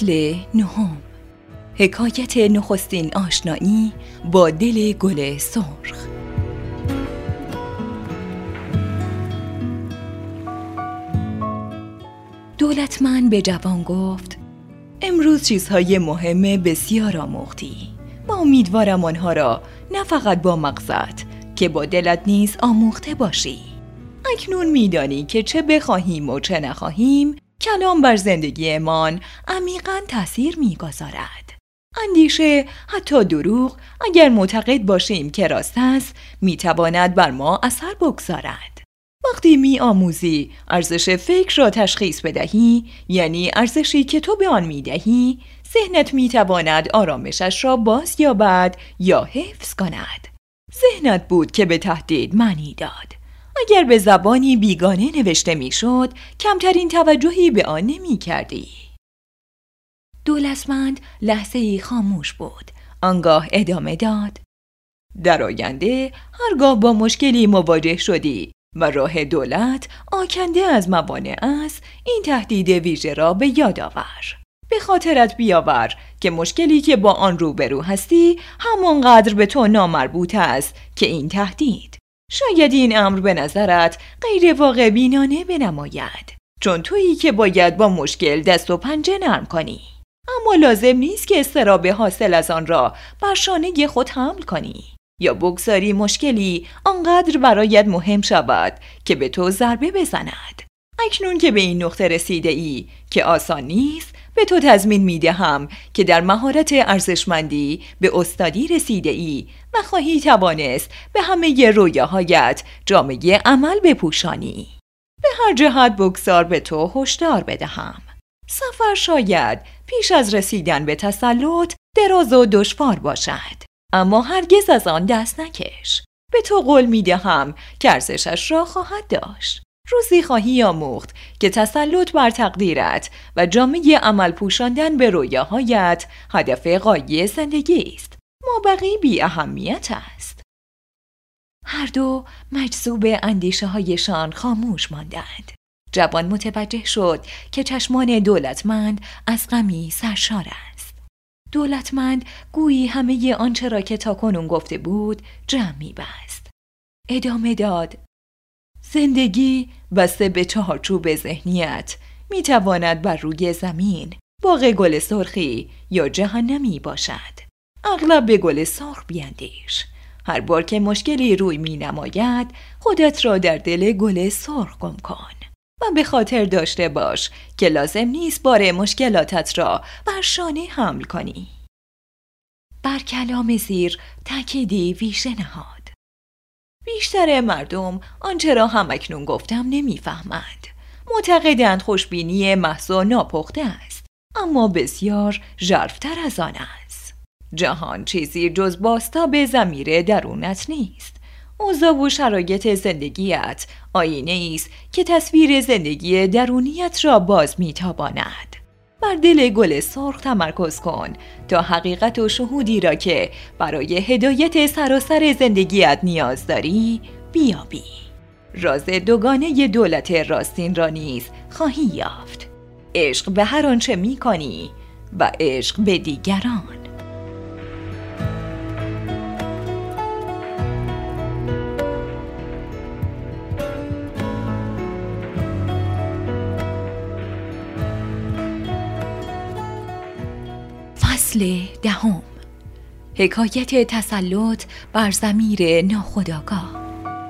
فصل نهم. حکایت نخستین آشنایی با دل گل سرخ. دولتمند به جوان گفت: امروز چیزهای مهم بسیار آموختی و امیدوارم آنها را نه فقط با مغزت که با دلت نیز آموخته باشی. اکنون میدانی که چه بخواهیم و چه نخواهیم کلام بر زندگیمان عمیقاً تأثیر می‌گذارد. اندیشه، حتی دروغ، اگر معتقد باشیم که راست است، میتواند بر ما اثر بگذارد. وقتی می‌آموزی ارزش فکر را تشخیص بدهی، یعنی ارزشی که تو به آن می‌دهی، ذهنت میتواند آرامشش را باز یابد یا حفظ کند. ذهنت بود که به تهدید معنی داد. اگر به زبانی بیگانه نوشته میشد، کمترین توجهی به آن نمی کردی. دولتمند لحظه‌ای خاموش بود. آنگاه ادامه داد: در آینده هرگاه با مشکلی مواجه شدی و راه دولت آکنده از موانع است، این تهدید ویژه را به یاد آور. به خاطرت بیاور که مشکلی که با آن روبرو هستی همانقدر به تو نامربوط است که این تهدید. شاید این امر به نظرت غیر واقع بینانه بنماید، چون تویی که باید با مشکل دست و پنجه نرم کنی. اما لازم نیست که اضطراب حاصل از آن را بر شانه خود حمل کنی یا بگذاری مشکلی آنقدر برایت مهم شود که به تو ضربه بزند. اکنون که به این نقطه رسیده ای که آسان نیست، به تو تضمین می دهم که در مهارت ارزشمندی به استادی رسیده ای و خواهی توانست به همه رویاهایت جامه عمل بپوشانی. به هر جهت بگذار به تو هشدار بدهم. سفر شاید پیش از رسیدن به تسلط دراز و دشوار باشد، اما هرگز از آن دست نکش. به تو قول می دهم که ارزشش را خواهد داشت. روزی خواهی آموخت که تسلط بر تقدیرت و جامعه عمل پوشاندن به رویاهایت هدف غایی زندگی است. مابقی بی اهمیت است. هر دو مجذوب اندیشه هایشان خاموش ماندند. جوان متوجه شد که چشمان دولتمند از غمی سرشار است. دولتمند گویی همه آنچه را که تاکنون گفته بود جمع می‌بست. ادامه داد: زندگی بسته به چهارچوب ذهنیت میتواند بر روی زمین باغ گل سرخی یا جهنمی باشد. اغلب به گل سرخ بیندیش. هر بار که مشکلی روی می نماید، خودت را در دل گل سرخ گم کن و به خاطر داشته باش که لازم نیست بار مشکلاتت را بر شانه حمل کنی. بر کلام زیر تأکیدی ویژه نهاد. بیشتر مردم آنچه را همکنون گفتم نمیفهمند. معتقدند خوشبینی محض و ناپخته است، اما بسیار ژرف‌تر از آن است. جهان چیزی جز بازتاب ضمیر درونت نیست. اوضاع و شرایط زندگیت آینه است که تصویر زندگی درونیت را باز میتاباند. بر دل گل سرخ تمرکز کن تا حقیقت و شهودی را که برای هدایت سراسر زندگیت نیاز داری بیابی. راز دوگانه دولت راستین را نیز خواهی یافت. عشق به هر آنچه می کنی و عشق به دیگران. فصل دهم. حکایت تسلط بر ضمیر ناخودآگاه.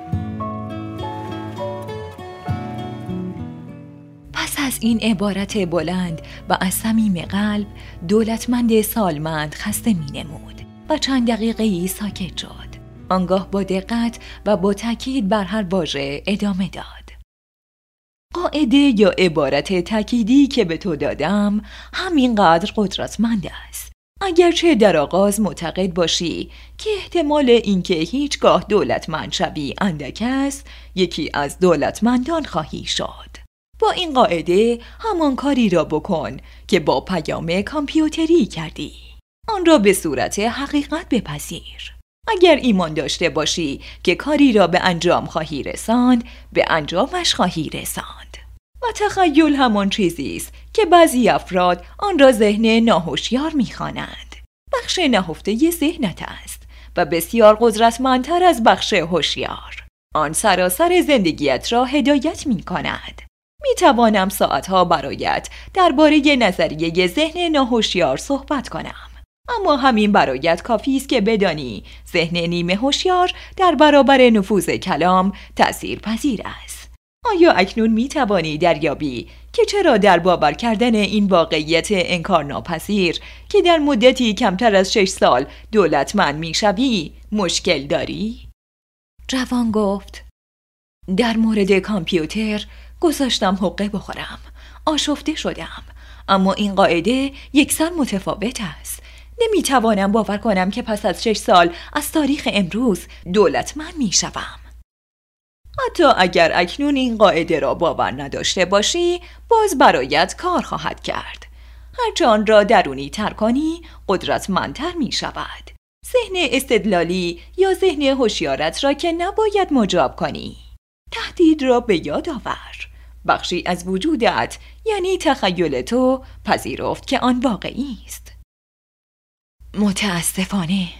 پس از این عبارت بلند و از صمیم قلب، دولتمند سالمند خسته می نمود و چند دقیقه‌ای ساکت شد. آنگاه با دقت و با تأکید بر هر واژه ادامه داد: قاعده یا عبارت تأکیدی که به تو دادم همینقدر قدرتمند است. اگرچه در آغاز معتقد باشی که احتمال اینکه هیچگاه دولتمند شوی اندک است، یکی از دولتمندان خواهی شد. با این قاعده همان کاری را بکن که با پیام کامپیوتری کردی. آن را به صورت حقیقت بپذیر. اگر ایمان داشته باشی که کاری را به انجام خواهی رساند، به انجامش خواهی رساند. و تخیل همان چیزی است که بعضی افراد آن را ذهن ناهوشیار می‌خوانند. بخش نهفته ذهنت است و بسیار قدرتمندتر از بخش هوشیار. آن سراسر زندگیت را هدایت می‌کند. می‌توانم ساعتها برایت درباره نظریه ذهن ناهوشیار صحبت کنم. اما همین برایت کافی است که بدانی ذهن نیمه هوشیار در برابر نفوذ کلام تأثیرپذیر است. آیا اکنون می‌توانی دریابی که چرا در باور کردن این واقعیت انکارناپذیر که در مدتی کمتر از 6 سال دولتمند می‌شوی مشکل داری؟ جوان گفت: در مورد کامپیوتر گذاشتم حقه بخورم. آشفته شدم. اما این قاعده یکسان متفاوت است. نمیتوانم باور کنم که پس از 6 سال از تاریخ امروز دولتمند میشوم. حتی اگر اکنون این قاعده را باور نداشته باشی، باز برایت کار خواهد کرد. هرچه آن را درونی تر کنی، قدرتمندتر می شود. ذهن استدلالی یا ذهن هوشیارت را که نباید مجاب کنی. تهدید را به یاد آور. بخشی از وجودت، یعنی تخیل تو، پذیرفت که آن واقعی است. متاسفانه.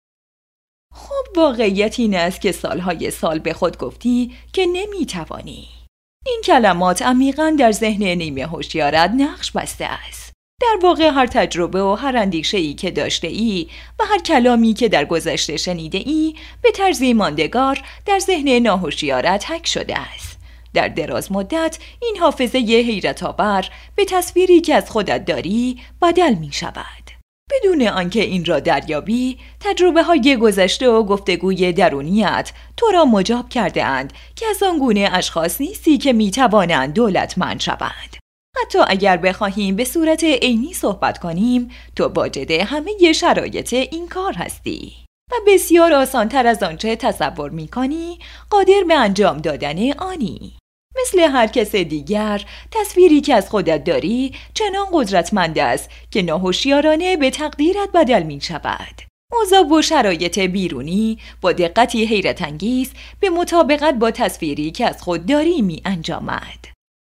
خب واقعیت این است که سالهای سال به خود گفتی که نمیتوانی. این کلمات عمیقاً در ذهن نیمه هوشیارت نقش بسته است. در واقع هر تجربه و هر اندیشه‌ای که داشته ای و هر کلامی که در گذشته شنیده ای به طرزی ماندگار در ذهن ناهوشیارت حک شده است. در دراز مدت این حافظه حیرت‌آور به تصویری که از خودت داری بدل می شود. بدون آنکه این را دریابی، تجربه‌های گذشته و گفتگوی درونیت تو را مجاب کرده اند که از آن گونه اشخاص نیستی که می توانند دولتمند شوند. حتی اگر بخواهیم به صورت عینی صحبت کنیم، تو واجد همه شرایط این کار هستی و بسیار آسانتر از آنچه تصور می کنی قادر به انجام دادن آنی. مثل هر کس دیگر، تصویری که از خودت داری چنان قدرتمند است که ناهوشیارانه به تقدیرت بدل می شود. اوضاع و شرایط بیرونی با دقتی حیرت انگیز به مطابقت با تصویری که از خود داری می انجامد.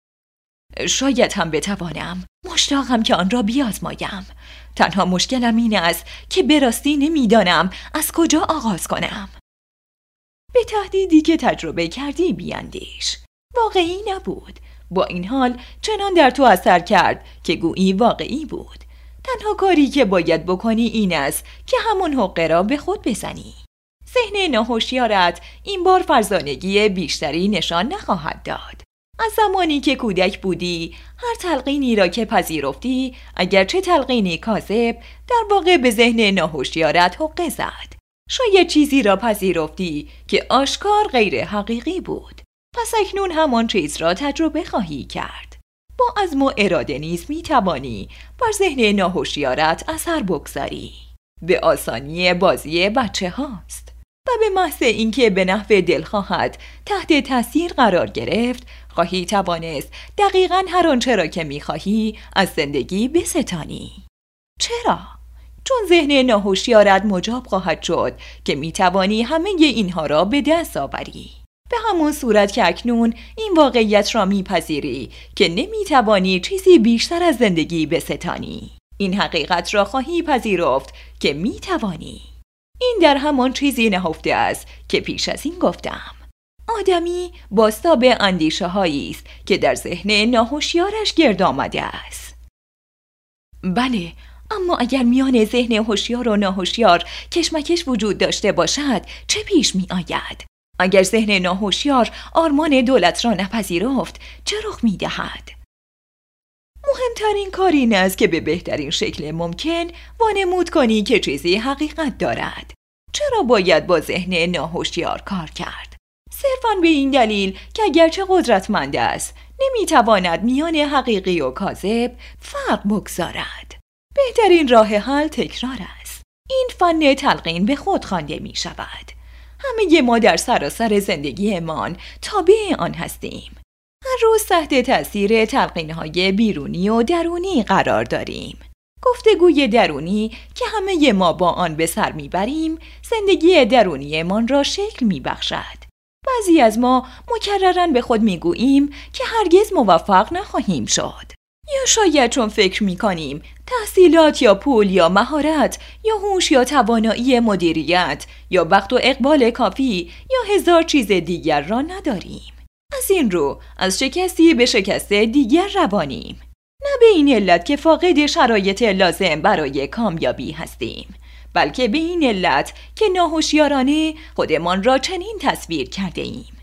شاید هم بتوانم. مشتاقم که آن را بیازمایم. تنها مشکلم این است که به راستی نمیدانم از کجا آغاز کنم. به تهدیدی که تجربه کردی بیاندیش. واقعی نبود. با این حال چنان در تو اثر کرد که گویی واقعی بود. تنها کاری که باید بکنی این است که همون حقه را به خود بزنی. ذهن ناهوشیارت این بار فرزانگی بیشتری نشان نخواهد داد. از زمانی که کودک بودی، هر تلقینی را که پذیرفتی، اگرچه تلقینی کاذب، در واقع به ذهن ناهوشیارت حقه زد. شاید چیزی را پذیرفتی که آشکار غیر حقیقی بود. پس اکنون همان چیز را تجربه خواهی کرد. با عزم و اراده نیز می توانی بر ذهن ناهوشیارت اثر بگذاری. به آسانی بازی بچه هاست و به محض اینکه به نحو دلخواهت تحت تاثیر قرار گرفت، خواهی توانست دقیقاً هر آنچه را که می خواهی از زندگی بستانی. چرا؟ چون ذهن ناهوشیارت مجاب خواهد شد که می توانی همه اینها را به دست آوری. به همون صورت که اکنون این واقعیت را میپذیری که نمیتوانی چیزی بیشتر از زندگی بستانی. این حقیقت را خواهی پذیرفت که میتوانی. این در همان چیزی نهفته است که پیش از این گفتم. آدمی بازتاب اندیشه هایی است که در ذهن ناهوشیارش گرد آمده است. بله، اما اگر میان ذهن هوشیار و ناهوشیار کشمکش وجود داشته باشد چه پیش می آید؟ اگر ذهن ناهوشیار آرمان دولت را نپذیرفت چه رخ می دهد؟ مهمترین کار این است که به بهترین شکل ممکن وانمود کنی که چیزی حقیقت دارد. چرا باید با ذهن ناهوشیار کار کرد؟ صرفاً به این دلیل که اگرچه قدرتمند است نمیتواند میان حقیقی و کاذب فرق بگذارد. بهترین راه حل تکرار است. این فن تلقین به خود خوانده می شود. همه ما در سراسر زندگیمان تابع آن هستیم. هر روز تحت تأثیر تلقین‌های بیرونی و درونی قرار داریم. گفتگوی درونی که همه ما با آن به سر میبریم، زندگی درونیمان را شکل میبخشد. بعضی از ما مکرراً به خود میگوییم که هرگز موفق نخواهیم شد. یا شاید چون فکر می‌کنیم تحصیلات یا پول یا مهارت یا هوش یا توانایی مدیریت یا وقت و اقبال کافی یا هزار چیز دیگر را نداریم. از این رو از شکستی به شکست دیگر روانیم. نه به این علت که فاقد شرایط لازم برای کامیابی هستیم، بلکه به این علت که ناهوشیارانه خودمان را چنین تصویر کرده ایم.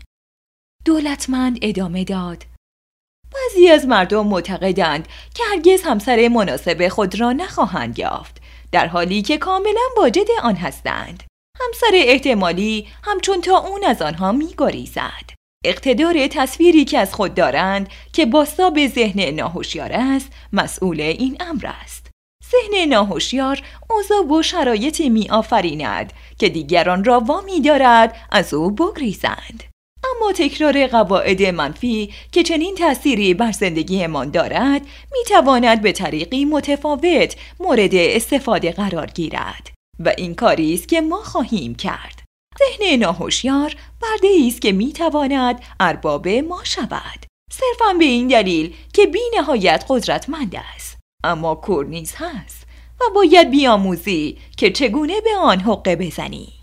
دولتمند ادامه داد: بعضی از مردم معتقدند که هرگز همسر مناسب خود را نخواهند یافت، در حالی که کاملا واجد آن هستند. همسر احتمالی همچون تا اون از آنها می‌گریزد. اقتدار تصویری که از خود دارند که بازتاب ذهن ناهوشیار است، مسئول این امر است. ذهن ناهوشیار اوضاع و شرایطی می‌آفریند که دیگران را وامی دارد از او بگریزند. اما تکرار قواعد منفی که چنین تأثیری بر زندگیمان دارد میتواند به طریقی متفاوت مورد استفاده قرار گیرد و این کاری است که ما خواهیم کرد. ذهن ناهوشیار برده‌ای است که میتواند ارباب ما شود، صرفاً به این دلیل که بی نهایت قدرتمند است، اما کور نیز هست و باید بیاموزی که چگونه به آن حقه بزنی.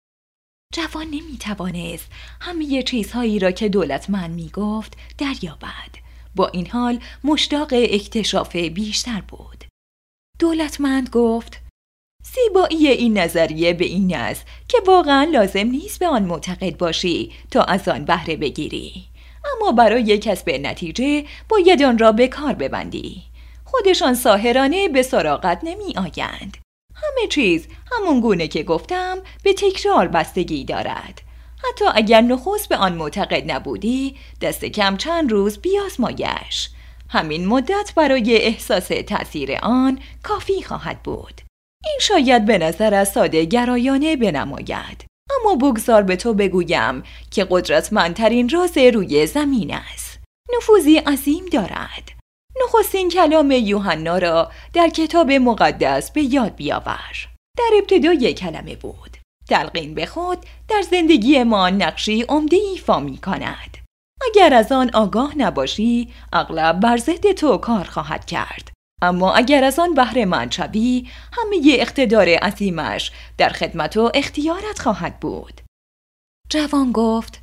جوان نمیتوانست همه چیزهایی را که دولتمند میگفت دریابد. با این حال مشتاق اکتشاف بیشتر بود. دولتمند گفت: زیبایی این نظریه به این است که واقعا لازم نیست به آن معتقد باشی تا از آن بهره بگیری، اما برای کسب نتیجه باید آن را به کار ببندی. خودشان ساحرانه به سراغت نمی آیند. همه چیز همون گونه که گفتم به تکرار بستگی دارد. حتی اگر نخست به آن معتقد نبودی، دست کم چند روز بیازمایش. همین مدت برای احساس تأثیر آن کافی خواهد بود. این شاید به نظر از ساده گرایانه بنماید، اما بگذار به تو بگویم که قدرتمندترین راز روی زمین است. نفوذی عظیم دارد. نخستین کلام یوحنا را در کتاب مقدس به یاد بیاور. در ابتدای کلمه بود. تلقین به خود در زندگی ما نقشی عمده ایفا می کند. اگر از آن آگاه نباشی، اغلب بر ضد تو کار خواهد کرد. اما اگر از آن بهره مند شوی، همه اقتدار عظیمش در خدمت و اختیارت خواهد بود. جوان گفت: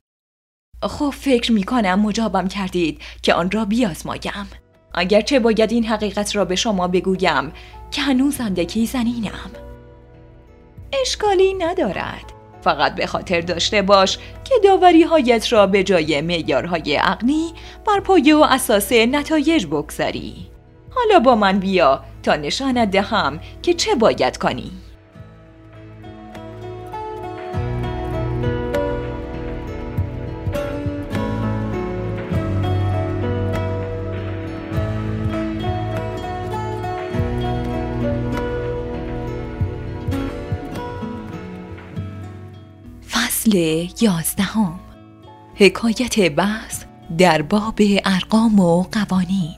خب فکر می کنم مجابم کردید که آن را بیازمایم. اگرچه باید این حقیقت را به شما بگویم که هنوز اندکی زنینم. اشکالی ندارد. فقط به خاطر داشته باش که داوری هایت را به جای معیارهای عقلی بر پایه و اساس نتایج بگذاری. حالا با من بیا تا نشانت دهم که چه باید کنی. فصل 11. حکایت بحث در باب ارقام و قوانین.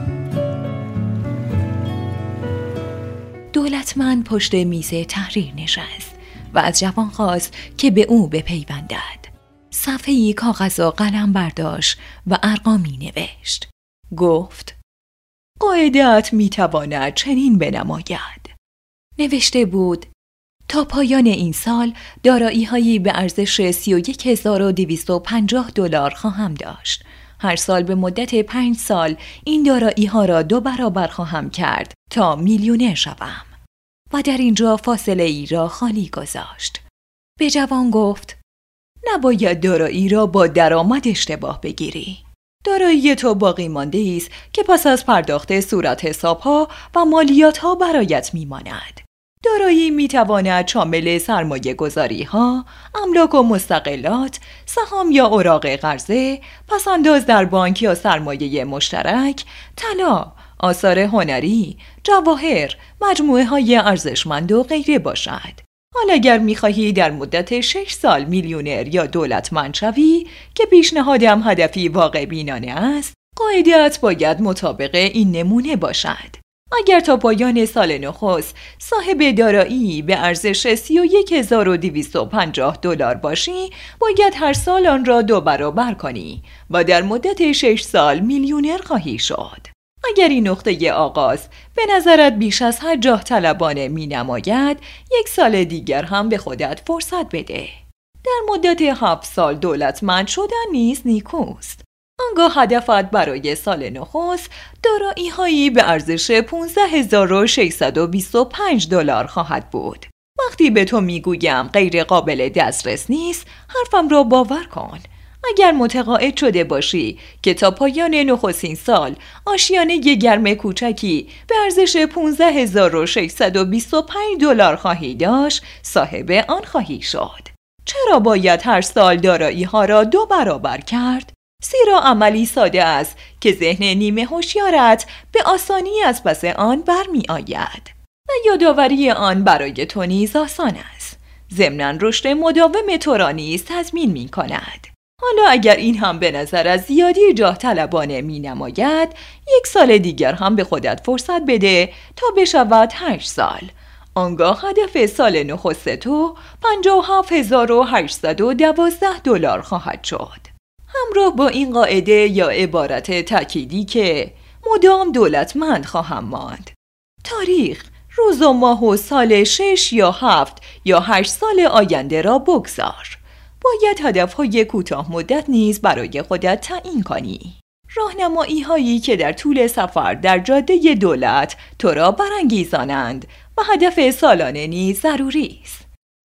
دولتمند پشت میز تحریر نشست و از جوان خواست که به او بپیوندد. صفحه‌ای کاغذ و قلم برداشت و ارقامی نوشت. گفت: قاعده‌ات میتواند چنین بنماید. نوشته بود: تا پایان این سال دارایی‌هایی به ارزش 31250 دلار خواهم داشت. هر سال به مدت 5 سال این دارایی‌ها را 2 برابر خواهم کرد تا میلیونر شوم. و در اینجا فاصله ای را خالی گذاشت. به جوان گفت: نباید دارایی را با درآمد اشتباه بگیری. دارایی تو باقی مانده است که پس از پرداخت صورت حساب‌ها و مالیات‌ها برایت می‌ماند. دارایی می‌تواند شامل سرمایه‌گذاری‌ها، املاک و مستقلات، سهام یا اوراق قرضه، پس‌انداز در بانک یا سرمایه مشترک، طلا، آثار هنری، جواهر، مجموعه‌های ارزشمند و غیره باشد. حالا اگر می‌خواهی در مدت 6 سال میلیونر یا دولتمند شوی که پیشنهادم هدفی واقع بینانه است، قاعده‌ات باید مطابق این نمونه باشد. اگر تا پایان سال نخست صاحب دارایی به ارزش 31250 دلار باشی، باید هر سال آن را 2 برابر کنی و در مدت 6 سال میلیونر خواهی شد. اگر این نقطه آغاز به نظرت بیش از هر جاه طلبانه می نماید، 1 سال دیگر هم به خودت فرصت بده. در مدت 7 سال دولتمند شدن نیز نیکوست. آنگاه هدفت برای سال نخست دارایی‌هایی به ارزش 15625 دلار خواهد بود. وقتی به تو میگویم غیر قابل دسترس نیست، حرفم را باور کن. اگر متقاعد شده باشی که تا پایان نخستین سال آشیانه گرم کوچکی به ارزش 15625 دلار خواهی داشت، صاحب آن خواهی شد. چرا باید هر سال دارایی ها را 2 برابر کرد؟ زیرا عملی ساده است که ذهن نیمه هوشیارت به آسانی از پس آن برمی آید و یادآوری آن برای تو نیز آسان است. ضمناً رشد مداوم تو را نیز تضمین می کند. حالا اگر این هم به نظر از زیادی جاه طلبانه می نماید، 1 سال دیگر هم به خودت فرصت بده تا بشود 8 سال. آنگاه هدف سال نخست تو 57812 دلار خواهد شد. همراه با این قاعده یا عبارت تأکیدی که مدام دولتمند خواهم ماند. تاریخ، روز و ماه و سال 6 یا 7 یا 8 سال آینده را بگذار. باید هدفهای کوتاه مدت نیز برای خودت تعیین کنی. راهنمایی هایی که در طول سفر در جاده دولت تو را برانگیزانند و هدف سالانه نیز ضروری است.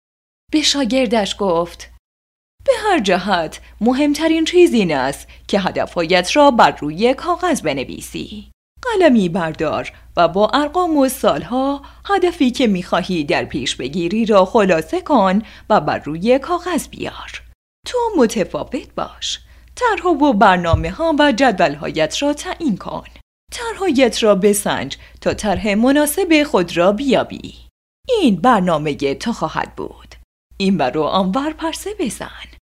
به شاگردش گفت: به هر جهت مهمترین چیز این است که هدفهایت را بر روی کاغذ بنویسی. قلمی بردار و با ارقام و سالها هدفی که می‌خواهی در پیش بگیری را خلاصه کن و بر روی کاغذ بیار. تو متفاوت باش. طرح و برنامه‌ها و جدول‌هایت را تعیین کن. طرح‌هایت را بسنج تا طرح مناسب خود را بیابی. این برنامه تو خواهد بود. این بر و آنور پرسه بزن.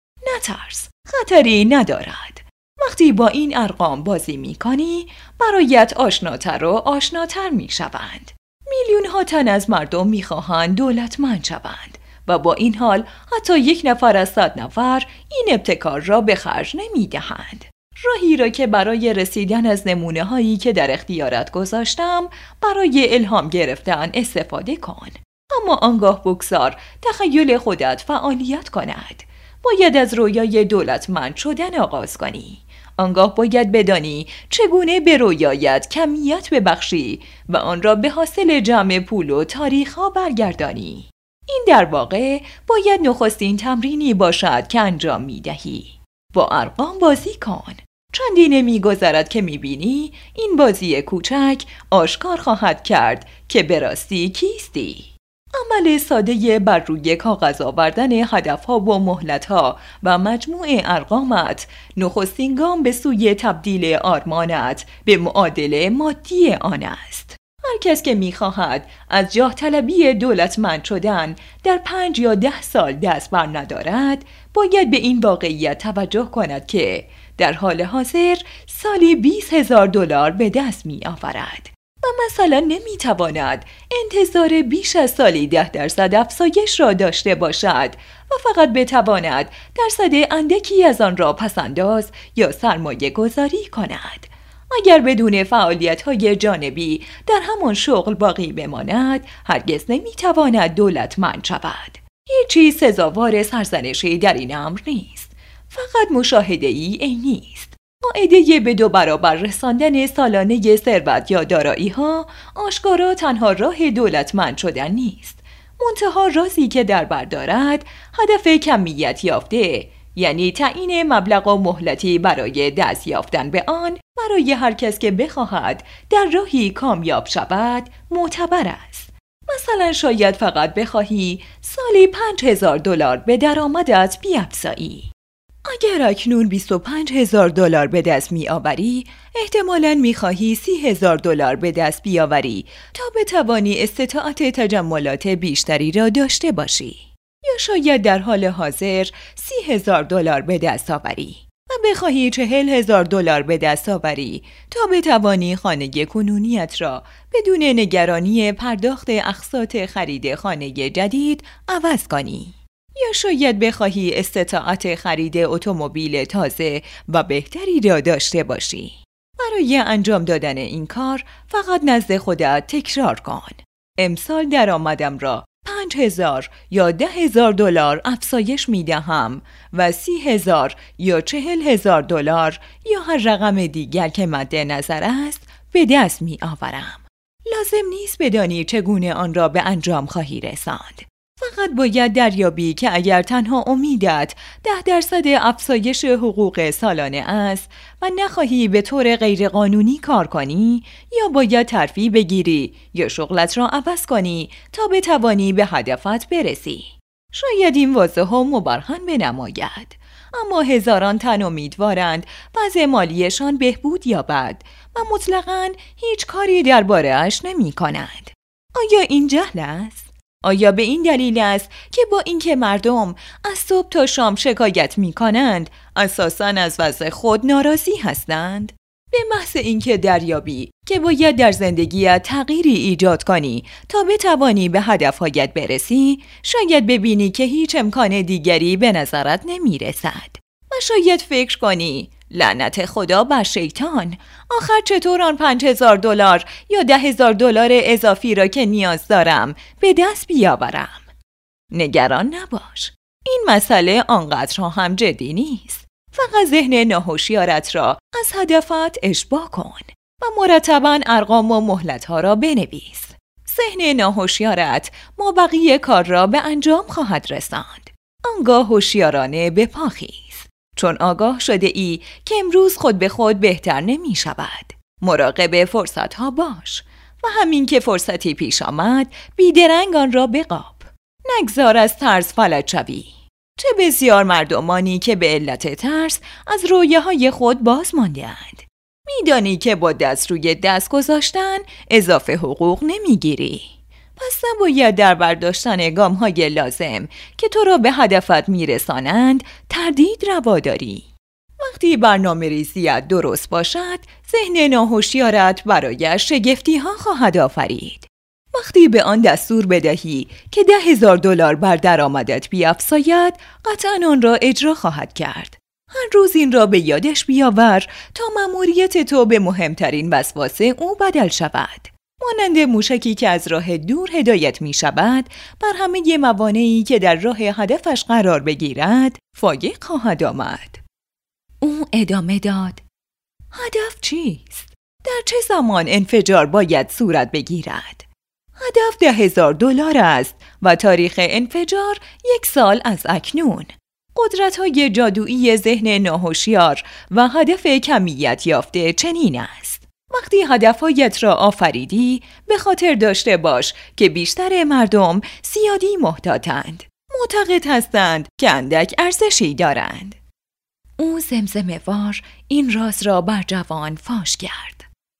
نترس، خطری ندارد. وقتی با این ارقام بازی می کنی، برایت آشناتر و آشناتر می شوند. میلیون ها تن از مردم می خواهند دولتمند شوند و با این حال حتی 1 نفر از 100 نفر این ابتکار را به خرج نمی دهند. راهی را که برای رسیدن از نمونه هایی که در اختیارت گذاشتم برای الهام گرفتن استفاده کن. اما آنگاه بگذار تخیل خودت فعالیت کند. باید از رویای دولتمند شدن آغاز کنی. آنگاه باید بدانی چگونه به رویایت کمیت ببخشی و آن را به حاصل جمع پول و تاریخ‌ها برگردانی. این در واقع باید نخستین تمرینی باشد که انجام می‌دهی. با ارقام بازی کن. چندینه می‌گذرد که می‌بینی این بازی کوچک آشکار خواهد کرد که به راستی کیستی. عمل ساده بر روی کاغذ آوردن هدفها و مهلتها و مجموع ارقامت نخستین گام به سوی تبدیل آرمانت به معادل مادی آن است. هر کس که می‌خواهد از جاه طلبی دولتمند شدن در 5 یا 10 سال دست بر ندارد، باید به این واقعیت توجه کند که در حال حاضر سالی 20,000 دلار به دست می‌آورد. و مثلا نمیتواند انتظار بیش از سالی 10% افزایش را داشته باشد و فقط بتواند درصد اندکی از آن را پسنداز یا سرمایه گذاری کند. اگر بدون فعالیت‌های جانبی در همان شغل باقی بماند، هرگز نمیتواند دولتمند شود. هیچ چیز سزاوار سرزنشی در این امر نیست. فقط مشاهده‌ای عینی است. قاعده به 2 برابر رساندن سالانه ثروت یا دارایی ها آشکارا تنها راه دولتمند شدن نیست. منتها رازی که در بر دارد هدف کمیت یافته، یعنی تعیین مبلغ و مهلتی برای دست یافتن به آن برای هر کس که بخواهد در راهی کامیاب شود معتبر است. مثلا شاید فقط بخواهی سالی 5,000 دلار به درآمدت بیفزایی. اگر اکنون 25,000 دلار به دست می آوری، احتمالاً می خواهی 30,000 دلار به دست بیاوری تا بتوانی استطاعت تجملات بیشتری را داشته باشی. یا شاید در حال حاضر 30,000 دلار به دست آوری و بخواهی 40,000 دلار به دست آوری تا بتوانی خانه کنونیت را بدون نگرانی پرداخت اقساط خرید خانه جدید عوض کنی. یا شاید بخواهی استطاعت خرید اتومبیل تازه و بهتری را داشته باشی. برای انجام دادن این کار فقط نزد خودت تکرار کن. امسال درآمدم را 5,000 یا 10,000 دلار افزایش می دهم و 30,000 یا 40,000 دلار یا هر رقم دیگر که مد نظر است به دست می آورم. لازم نیست بدانی چگونه آن را به انجام خواهی رساند. فقط باید دریابی که اگر تنها امیدت 10% افزایش حقوق سالانه است و نخواهی به طور غیرقانونی کار کنی، یا باید ترفیع بگیری یا شغلت را عوض کنی تا بتوانی به هدفت برسی. شاید این واضح و مبرهن بنماید، اما هزاران تن امیدوارند وضع مالیشان بهبود یابد و مطلقاً هیچ کاری درباره اش نمی کنند. آیا این جهل است؟ آیا به این دلیل است که با اینکه مردم از صبح تا شام شکایت می کنند اساساً از وضع خود ناراضی هستند؟ به محض اینکه دریابی که باید در زندگیت تغییری ایجاد کنی تا بتوانی به هدفهایت برسی، شاید ببینی که هیچ امکان دیگری به نظرت نمی رسد و شاید فکر کنی لعنت خدا بر شیطان، آخر چطور آن 5,000 دلار یا 10,000 دلار اضافی را که نیاز دارم به دست بیاورم. نگران نباش، این مسئله آنقدر هم جدی نیست. فقط ذهن ناهوشیارت را از هدفت اشباع کن و مرتباً ارقام و مهلت‌ها را بنویس. ذهن ناهوشیارت مابقی کار را به انجام خواهد رساند. آنگاه هوشیارانه به پا خیز، چون آگاه شده ای که امروز خود به خود بهتر نمی شود. مراقب فرصت‌ها باش و همین که فرصتی پیش آمد بیدرنگ آن را بقاب. نگذار از ترس فلج شوی. چه بسیار مردمانی که به علت ترس از رویاهای خود باز مانده‌اند. میدانی که با دست روی دست گذاشتن اضافه حقوق نمیگیری. پس نباید در برداشتن گام‌های لازم که تو را به هدفت میرسانند تردید روا داری. وقتی برنامه ریزیت درست باشد، ذهن ناهوشیارت برایش شگفتی‌ها خواهد آفرید. وقتی به آن دستور بدهی که 10,000 دلار بر درآمدت بیفزاید، قطعاً آن را اجرا خواهد کرد. هر روز این را به یادش بیاور تا مأموریت تو به مهمترین وسواس او بدل شود. مانند موشکی که از راه دور هدایت می شود، بر همه موانعی که در راه هدفش قرار بگیرد فایق خواهد آمد. او ادامه داد: هدف چیست؟ در چه زمان انفجار باید صورت بگیرد؟ هدف 10,000 دلار است و تاریخ انفجار 1 سال از اکنون. قدرت‌های جادویی ذهن ناهوشیار و هدف کمیت یافته چنین است: وقتی هدفهایت را آفریدی، به خاطر داشته باش که بیشتر مردم زیادی محتاطند. معتقد هستند که اندک ارزشی دارند. او زمزمه‌وار این راز را بر جوان فاش کرد.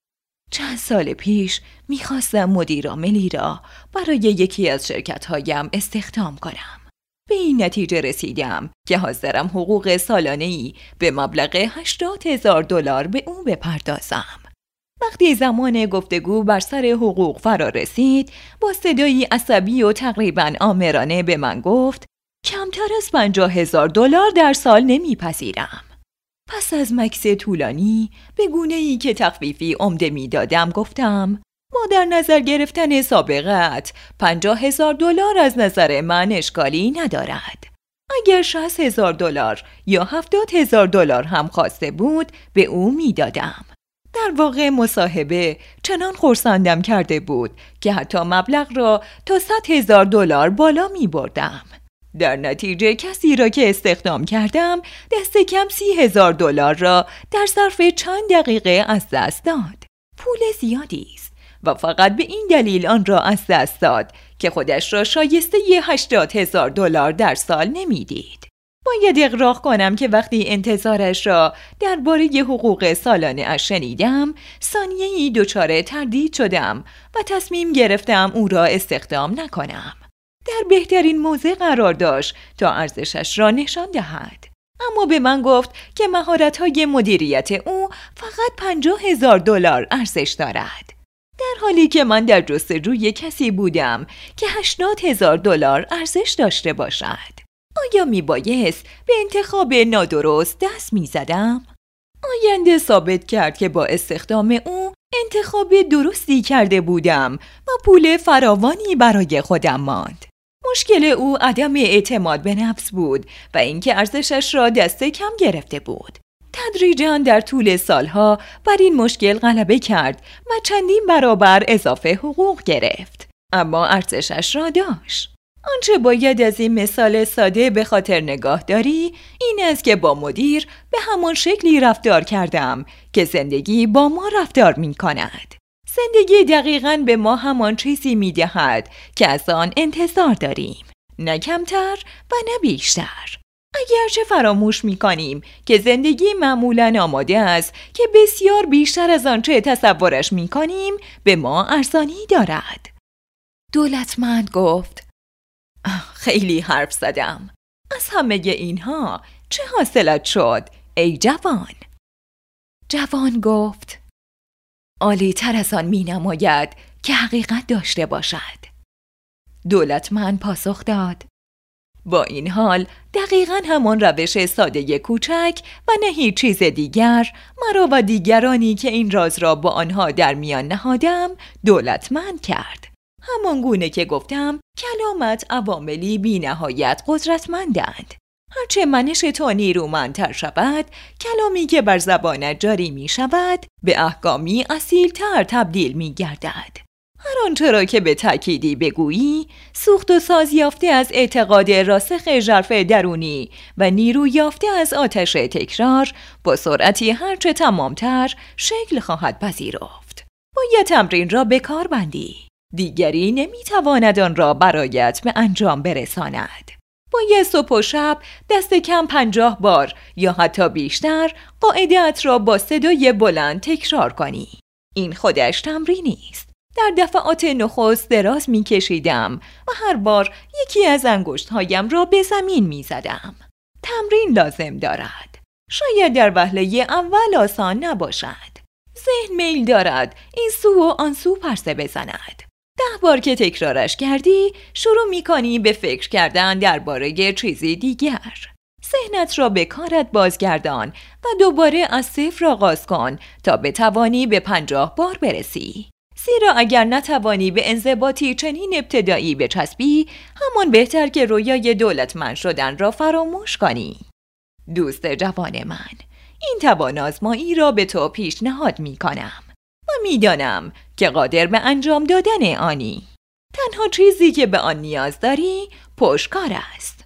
چند سال پیش می‌خواستم مدیر عاملی را برای یکی از شرکت‌هایم استخدام کنم. به این نتیجه رسیدم که حاضرم حقوق سالانه‌ای به مبلغ 80,000 دلار به او بپردازم. وقتی زمان گفتگو بر سر حقوق فرا رسید، با صدایی عصبی و تقریباً آمرانه به من گفت: کمتر از 50,000 دلار در سال نمیپذیرم. پس از مکث طولانی به گونه‌ای که تخفیفی عمده میدادم گفتم: با در نظر گرفتن سابقت 50,000 دلار از نظر من اشکالی ندارد. اگر 60,000 دلار یا 70,000 دلار هم خواسته بود به او میدادم. در واقع مصاحبه چنان خرسندم کرده بود که حتی مبلغ را تا 100,000 دلار بالا می بردم. در نتیجه کسی را که استخدام کردم دست کم 30,000 دلار را در ظرف چند دقیقه از دست داد. پول زیادی است و فقط به این دلیل آن را از دست داد که خودش را شایسته 80,000 دلار در سال نمیدید. باید اقراق کنم که وقتی انتظارش را درباره حقوق سالانه اش شنیدم، ثانیه‌ای دچار تردید شدم و تصمیم گرفتم او را استخدام نکنم. در بهترین موضع قرار داشت تا ارزشش را نشان دهد. اما به من گفت که مهارت‌های مدیریت او فقط 50,000 دلار ارزش دارد. در حالی که من در جستجوی کسی بودم که 80,000 دلار ارزش داشته باشد. آیا می بایست به انتخاب نادرست دست می زدم؟ آینده ثابت کرد که با استخدام او انتخاب درستی کرده بودم و پول فراوانی برای خودم ماند. مشکل او عدم اعتماد به نفس بود و اینکه ارزشش را دست کم گرفته بود. تدریجاً در طول سالها بر این مشکل غلبه کرد و چندین برابر اضافه حقوق گرفت، اما ارزشش را داشت. آنچه باید از این مثال ساده به خاطر نگاه داری این است که با مدیر به همان شکلی رفتار کردم که زندگی با ما رفتار می کند. زندگی دقیقاً به ما همان چیزی می دهد که از آن انتظار داریم، نه کمتر و نه بیشتر. اگرچه فراموش می کنیم که زندگی معمولاً آماده است که بسیار بیشتر از آنچه تصورش می کنیم به ما ارزانی دارد. دولتمند گفت: خیلی حرف زدم. از همه اینها چه حاصلت شد ای جوان؟ جوان گفت: عالی تر از آن می نماید که حقیقت داشته باشد. دولتمند پاسخ داد: با این حال دقیقاً همان روش ساده کوچک و نه هیچ چیز دیگر مرا و دیگرانی که این راز را با آنها در میان نهادم دولتمند کرد. همان گونه که گفتم کلامت عواملی بی نهایت قدرتمندند. هرچه منش تو نیرومندتر شود، کلامی که بر زبانت جاری می شود به احکامی اصیلتر تبدیل می گردد. هر آنچه را که به تأکیدی بگویی، سوخت و ساز یافته از اعتقاد راسخ ژرف درونی و نیرو یافته از آتش تکرار، با سرعتی هرچه تمامتر شکل خواهد پذیرفت. باید تمرین را به کار بندی. دیگری نمیتواند آن را برایت به انجام برساند. باید صبح و شب دست کم 50 بار یا حتی بیشتر قاعده‌ات را با صدای بلند تکرار کنی. این خودش تمرینی است. در دفعات نخست دراز می‌کشیدم و هر بار یکی از انگشت‌هایم را به زمین می‌زدم. تمرین لازم دارد. شاید در وهله اول آسان نباشد. ذهن میل دارد این سو و آن سو پرسه بزند. 10 بار که تکرارش کردی شروع می‌کنی به فکر کردن درباره چیزی دیگر. ذهنت را به کارت بازگردان و دوباره از صفر آغاز کن تا بتوانی به 50 بار برسی. زیرا اگر نتوانی به انضباطی چنین ابتدایی بچسبی، همان بهتر که رویای دولتمند شدن را فراموش کنی. دوست جوان من، این توان آزمایی را به تو پیشنهاد می‌کنم و می‌دانم که قادر به انجام دادن آنی. تنها چیزی که به آن نیاز داری پشتکار است.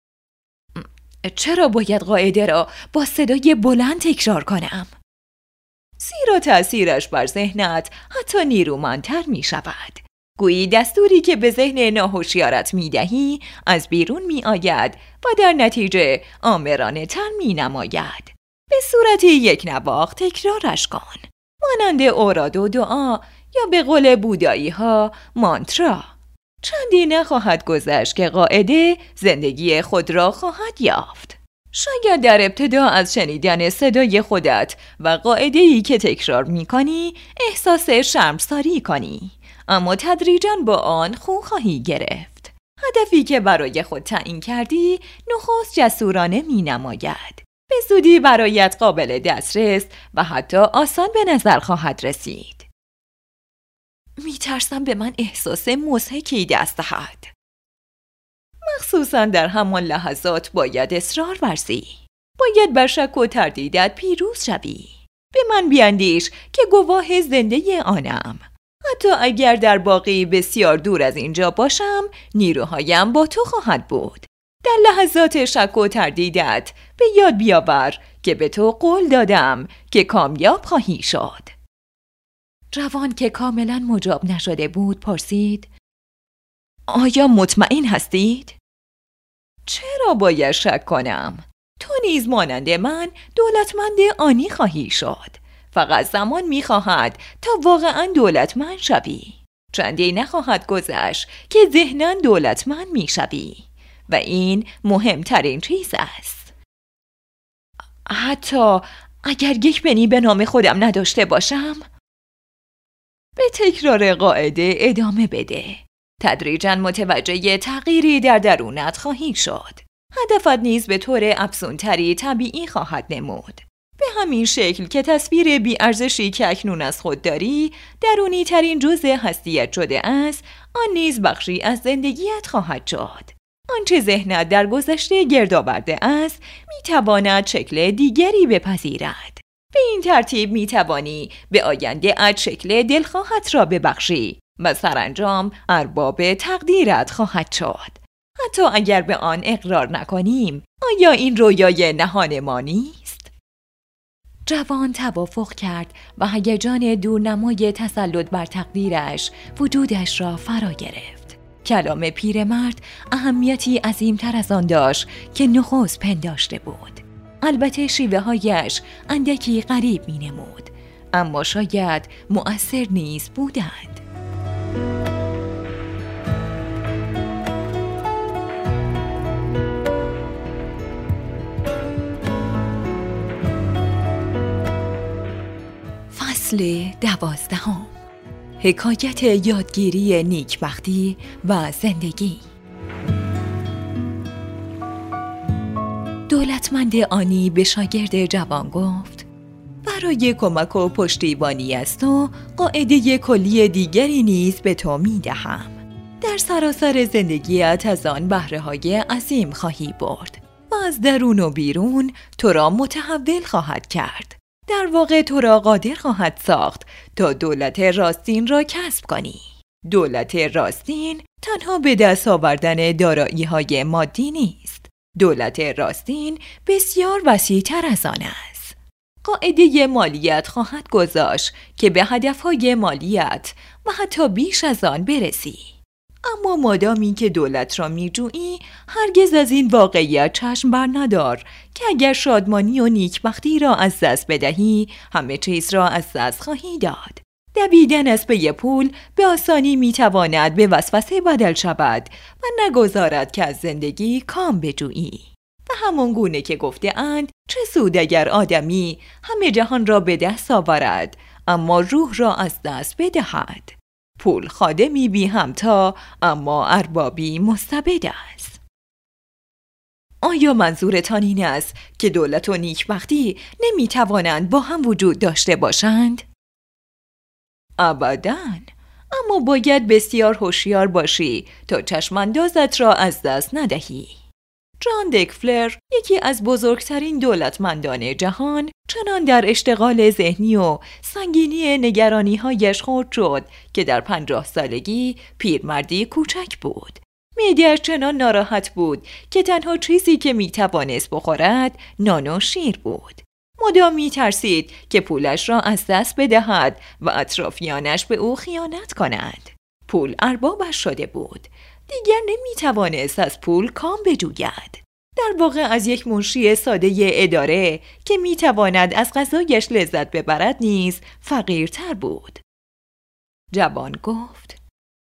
چرا باید قاعده را با صدای بلند تکرار کنم؟ زیرا تأثیرش بر ذهنت حتی نیرومندتر می شود. گویی دستوری که به ذهن ناهوشیارت می دهی از بیرون می آید و در نتیجه آمرانه تر می نماید. به صورت یک نواخت تکرارش کن. مانند اوراد و دعا یا به قول بودایی ها مانترا. چندی نخواهد گذشت که قاعده زندگی خود را خواهد یافت. شاید در ابتدا از شنیدن صدای خودت و قاعده‌ای که تکرار می‌کنی احساس شرمساری کنی، اما تدریجاً با آن خو خواهی گرفت. هدفی که برای خود تعیین کردی نخست جسورانه می‌نماید. به زودی برایت قابل دسترس و حتی آسان به نظر خواهد رسید. می‌ترسم به من احساس مضحکی دست دهد. مخصوصاً در همان لحظات باید اصرار ورزی. باید بر شک و تردیدت پیروز شوی. به من بیندیش که گواه زنده آنم. حتی اگر در باقی بسیار دور از اینجا باشم، نیروهایم با تو خواهد بود. در لحظات شک و تردیدت به یاد بیاور که به تو قول دادم که کامیاب خواهی شد. جوان که کاملاً مجاب نشده بود پرسید: آیا مطمئن هستید؟ چرا باید شک کنم؟ تو نیز مانند من دولتمند آنی خواهی شد. فقط زمان می‌خواهد تا واقعاً دولتمند شوی. چندی نخواهد گذشت که ذهناً دولتمند می‌شوی و این مهمترین چیز است. حتی اگر یک پنی به نام خودم نداشته باشم؟ به تکرار قاعده ادامه بده. تدریجاً متوجه تغییری در درونت خواهی شد. هدفت نیز به طور افزونتری طبیعی خواهد نمود. به همین شکل که تصویر بی‌ارزشی که اکنون از خود داری درونی ترین جزء هستیت شده است، آن نیز بخشی از زندگیت خواهد شد. آنچه ذهنت در گذشته گرد آورده است میتواند شکل دیگری بپذیرد. به این ترتیب میتوانی به آینده ات شکل دلخواهت را ببخشی و سرانجام ارباب تقدیرت خواهد شد. حتی اگر به آن اقرار نکنیم، آیا این رویای نهان ما نیست؟ جوان توافق کرد و هیجان دورنمای تسلط بر تقدیرش وجودش را فرا گرفت. کلام پیرمرد اهمیتی عظیمتر از آن داشت که نخست پنداشته بود. البته شیوه هایش اندکی غریب می نمود، اما شاید مؤثر نیز بودند. فصل 12. حکایت یادگیری نیکبختی و زندگی. دولتمند آنی به شاگرد جوان گفت: برای کمک و پشتیبانی از تو قاعده کلی دیگری نیز به تو می دهم. در سراسر زندگیت از آن بهره‌های عظیم خواهی برد و از درون و بیرون تو را متحول خواهد کرد. در واقع تو را قادر خواهد ساخت تا دولت راستین را کسب کنی. دولت راستین تنها به دست آوردن دارایی‌های مادی نیست. دولت راستین بسیار وسیع‌تر از آن است. قاعده مالیت خواهد گذاشت که به هدفهای مالیت و حتی بیش از آن برسی. اما مادامی که دولت را می‌جویی، هرگز از این واقعیت چشم بر ندار که اگر شادمانی و نیکبختی را از دست بدهی، همه چیز را از دست خواهی داد. دویدن از پی پول به آسانی میتواند به وسوسه بدل شود و نگذارد که از زندگی کام بجویی. و همان گونه که گفته اند چه سود اگر آدمی همه جهان را به دست آورد اما روح را از دست بدهد. پول خادمی بی همتا اما اربابی مستبد است. آیا منظورتان این است که دولت و نیکبختی نمیتوانند با هم وجود داشته باشند؟ ابداً، اما باید بسیار هوشیار باشی تا چشماندازت را از دست ندهی. جان دکفلر، یکی از بزرگترین دولتمندان جهان، چنان در اشتغال ذهنی و سنگینی نگرانی‌هایش خورد شد که در 50 سالگی پیرمردی کوچک بود. معده‌اش چنان ناراحت بود که تنها چیزی که می‌توانست بخورد نان و شیر بود. مدام می‌ترسید که پولش را از دست بدهد و اطرافیانش به او خیانت کنند. پول اربابش شده بود. دیگر نمی‌توانست از پول کام بجوید. در واقع از یک منشی ساده اداره که می‌تواند از غذایش لذت ببرد نیز فقیرتر بود. جوان گفت: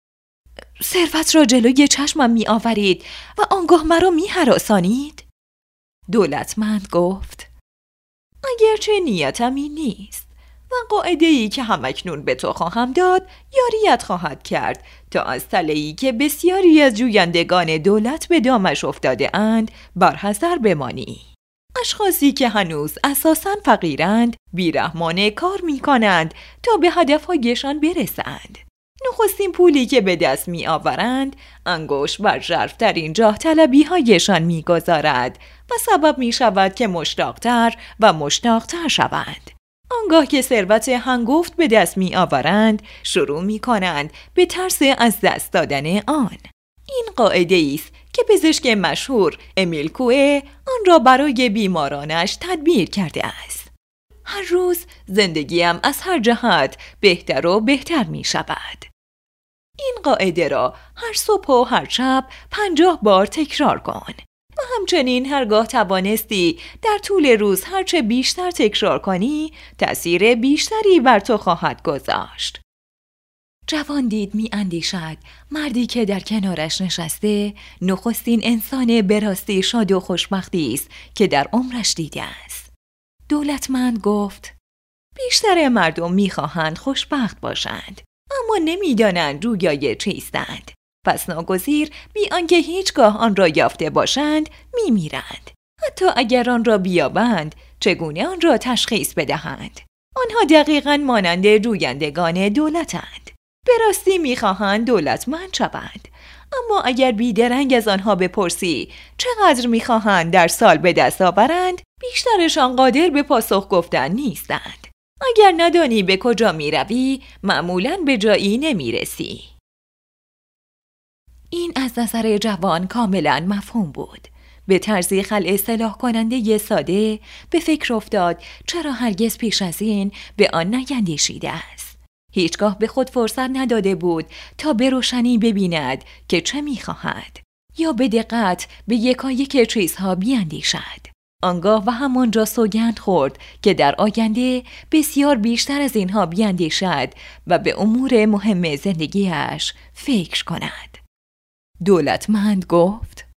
ثروت را جلوی چشمم می‌آورید و آنگاه مرا می‌هراسانید. دولتمند گفت: اگرچه نیتم این نیست و قاعده‌ای که همکنون به تو خواهم داد یاریت خواهد کرد تا از تله‌ای که بسیاری از جویندگان دولت به دامش افتاده اند برحذر بمانی. اشخاصی که هنوز اساساً فقیرند بیرحمانه کار می کنند تا به هدفهایشان برسند. نخستین پولی که به دست می آورند انگشت بر ژرف‌ترین جاه طلبی هایشان می گذارد و سبب می شود که مشتاقتر و مشتاقتر شوند. آنگاه که ثروت هنگفت به دست می آورند شروع می کنند به ترس از دست دادن آن. این قاعده است که پزشک مشهور امیل کوئه آن را برای بیمارانش تدبیر کرده است. هر روز زندگیم از هر جهت بهتر و بهتر می شود. این قاعده را هر صبح و هر شب 50 بار تکرار کن و همچنین هرگاه توانستی در طول روز هرچه بیشتر تکرار کنی تأثیر بیشتری بر تو خواهد گذاشت. جوان دید می اندیشد مردی که در کنارش نشسته نخستین انسان به راستی شاد و خوشبختی است که در عمرش دیده است. دولتمند گفت: بیشتر مردم می‌خواهند خوشبخت باشند اما نمی‌دانند جویای چیستند. پس ناگزیر بی آنکه هیچگاه آن را یافته باشند می‌میرند. حتی اگر آن را بیابند چگونه آن را تشخیص بدهند؟ آنها دقیقاً مانند جویندگان دولتند. به راستی می‌خواهند دولتمند شوند، اما اگر بیدرنگ از آنها بپرسی چقدر می‌خواهند در سال به دست آورند، بیشترشان قادر به پاسخ گفتن نیستند. اگر ندانی به کجا می‌روی، معمولاً به جایی نمی‌رسی. این از نظر جوان کاملاً مفهوم بود. به طرزی خلع اصلاح کننده ساده به فکر افتاد چرا هرگز پیش از این به آن نیندیشیده است. هیچگاه به خود فرصت نداده بود تا به روشنی ببیند که چه می‌خواهد یا به دقت به یکایک چیزها بیندیشد. آنگاه و همانجا سوگند خورد که در آینده بسیار بیشتر از اینها بیندیشد و به امور مهم زندگیش فکر کند. دولتمند گفت: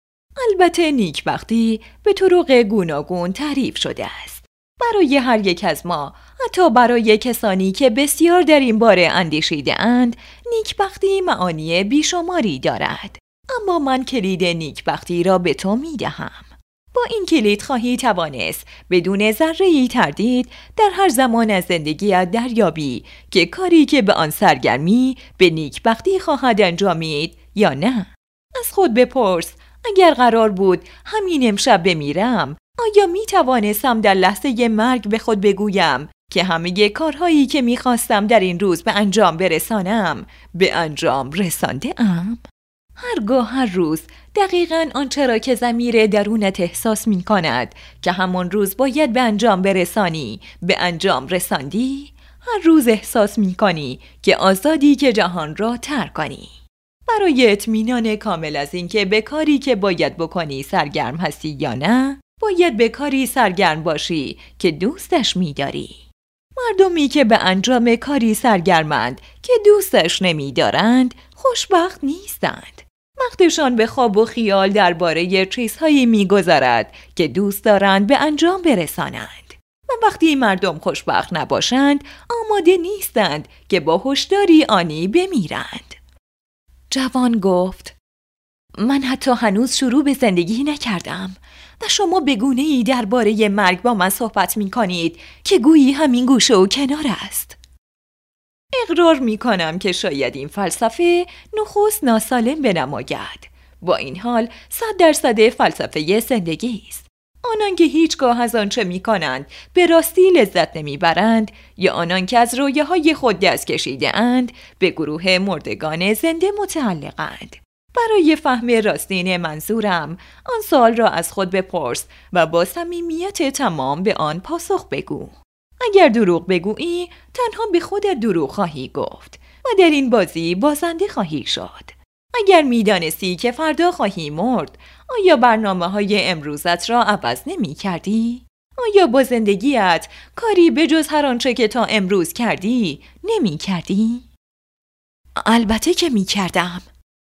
البته نیکبختی به طرق گوناگون تعریف شده است. برای هر یک از ما، حتی برای کسانی که بسیار در این باره اندیشیده اند، نیکبختی معانی بیشماری دارد. اما من کلید نیکبختی را به تو می دهم. با این کلید خواهی توانست بدون ذره‌ای تردید در هر زمان از زندگیت دریابی که کاری که به آن سرگرمی به نیکبختی خواهد انجامید یا نه. از خود بپرس: اگر قرار بود همین امشب بمیرم، آیا می توانستم در لحظه مرگ به خود بگویم که همه کارهایی که می خواستم در این روز به انجام برسانم به انجام رسانده ام؟ هرگاه هر روز دقیقاً آنچه را که ضمیر درونت احساس می کند که همان روز باید به انجام برسانی به انجام رساندی، هر روز احساس می کنی که آزادی که جهان را ترک کنی. برای اطمینان کامل از اینکه به کاری که باید بکنی سرگرم هستی یا نه، باید به کاری سرگرم باشی که دوستش می‌داری. مردمی که به انجام کاری سرگرمند که دوستش نمی‌دارند، خوشبخت نیستند. وقتشان به خواب و خیال درباره چیزهایی می‌گذرد که دوست دارند به انجام برسانند. و وقتی مردم خوشبخت نباشند، آماده نیستند که با هشداری آنی بمیرند. جوان گفت: من حتی هنوز شروع به زندگی نکردم و شما به گونه‌ای درباره مرگ با من صحبت می کنید که گویی همین گوشه و کنار است. اقرار می کنم که شاید این فلسفه نخست ناسالم بنماید. با این حال 100% فلسفه زندگی است. آنان که هیچگاه از آنچه می کنند به راستی لذت نمی برند یا آنان که از رویاهای خود دست کشیده اند به گروه مردگان زنده متعلقند. برای فهم راستین منظورم آن سوال را از خود بپرس و با صمیمیت تمام به آن پاسخ بگو. اگر دروغ بگویی تنها به خودت دروغ خواهی گفت و در این بازی بازنده خواهی شد. اگر میدانستی که فردا خواهی مرد، آیا برنامه‌های امروزت را عوض نمی کردی؟ آیا با زندگیت کاری به جز هر آنچه که تا امروز کردی نمی کردی؟ البته که می کردم.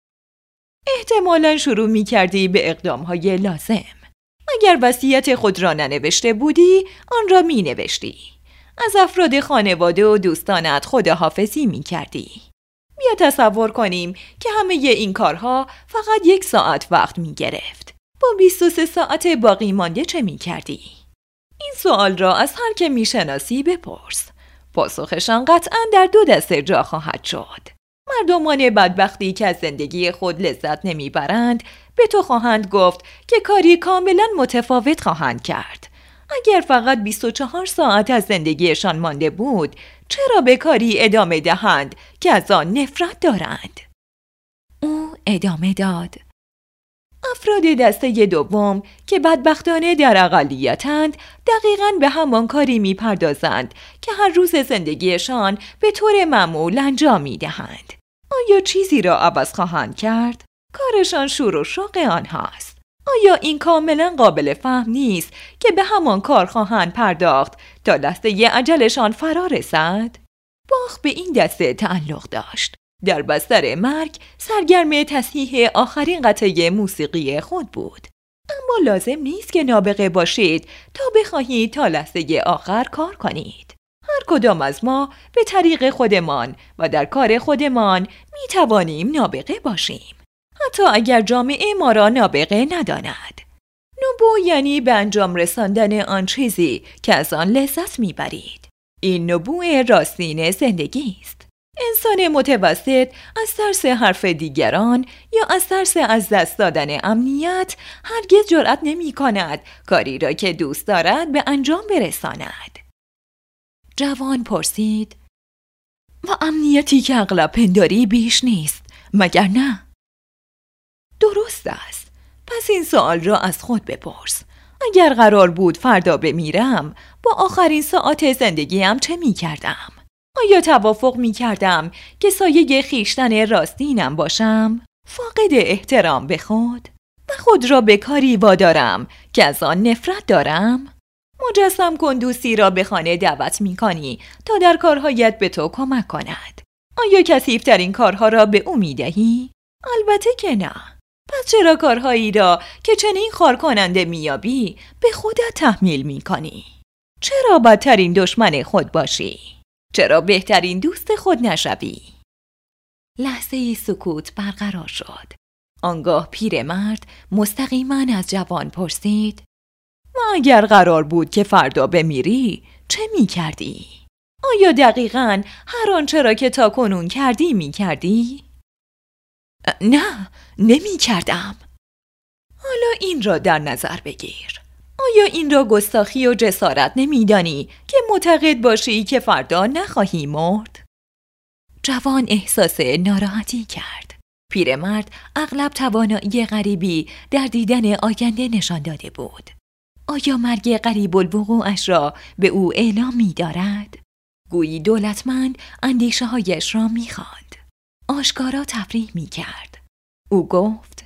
احتمالاً شروع می کردی به اقدام‌های لازم. اگر وصیت خود را ننوشته بودی، آن را می نوشتی. از افراد خانواده و دوستانت خداحافظی می کردی. بیا تصور کنیم که همه این کارها فقط 1 ساعت وقت می گرفت. با 23 ساعت باقی مانده چه می کردی؟ این سوال را از هر که می شناسی بپرس. پاسخشان قطعاً در 2 دسته جا خواهد شد. مردمان بدبختی که از زندگی خود لذت نمی برند به تو خواهند گفت که کاری کاملاً متفاوت خواهند کرد. اگر فقط 24 ساعت از زندگیشان مانده بود، چرا به کاری ادامه دهند که از آن نفرت دارند؟ او ادامه داد: افراد دسته دوم که بدبختانه در اقلیتند دقیقاً به همان کاری می‌پردازند که هر روز زندگیشان به طور معمول انجام می‌دهند. آیا چیزی را عوض خواهند کرد؟ کارشان شور و شوق آنهاست. آیا این کاملا قابل فهم نیست که به همان کار خواهند پرداخت تا لحظه اجلشان فرا رسد؟ باخ به این دسته تعلق داشت. در بستر مرگ سرگرم تصحیح آخرین قطعه موسیقی خود بود. اما لازم نیست که نابغه باشید تا بخواهید تا لحظه آخر کار کنید. هر کدام از ما به طریق خودمان و در کار خودمان می توانیم نابغه باشیم. حتی اگر جامعه ما را نابغه نداند. نبوع یعنی به انجام رساندن آن چیزی که از آن لذت میبرید. این نبوع راستین زندگی است. انسان متوسط از ترس حرف دیگران یا از ترس از دست دادن امنیت هرگز جرأت نمی کند کاری را که دوست دارد به انجام برساند. جوان پرسید: و امنیتی که اغلب پنداری بیش نیست، مگر نه؟ درست است. پس این سوال را از خود بپرس. اگر قرار بود فردا بمیرم، با آخرین ساعات زندگیم چه می کردم؟ آیا توافق می کردم که سایه خویشتن راستینم باشم؟ فاقد احترام به خود و خود را به کاری وادارم که از آن نفرت دارم؟ مجسم کن دوستی را به خانه دعوت می کنی تا در کارهایت به تو کمک کند. آیا کثیف‌ترین کارها را به او می دهی؟ البته که نه. پس چرا کارهایی را که چنین خار کننده میابی به خودت تحمیل می کنی؟ چرا بدترین دشمن خود باشی؟ چرا بهترین دوست خود نشوی؟ لحظه‌ای سکوت برقرار شد. آنگاه پیرمرد مستقیما از جوان پرسید: و اگر قرار بود که فردا بمیری، چه می کردی؟ آیا دقیقاً هر آنچه را که تا کنون کردی می کردی؟ نه، نمی کردم. حالا این را در نظر بگیر. آیا این را گستاخی و جسارت نمی دانی که معتقد باشی که فردا نخواهی مرد؟ جوان احساس ناراحتی کرد. پیرمرد اغلب توانایی غریبی در دیدن آینده نشان داده بود. آیا مرگ قریب الوقوعش را به او اعلام می دارد؟ گویی دولتمند اندیشه هایش را می خواند. آشکارا تفریح می کرد. او گفت: